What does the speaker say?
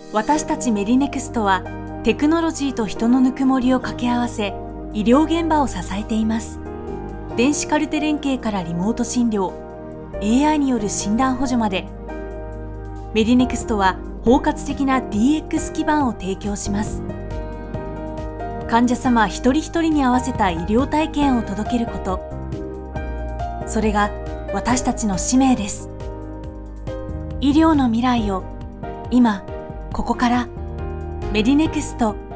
私たちメディネクストはテクノロジーと人のぬくもりを掛け合わせ、医療現場を支えています。電子カルテ連携からリモート診療、AI による診断補助まで、メディネクストは包括的な DX 基盤を提供します。患者様一人一人に合わせた医療体験を届けること、それが私たちの使命です。医療の未来を今ここから、メディネクスト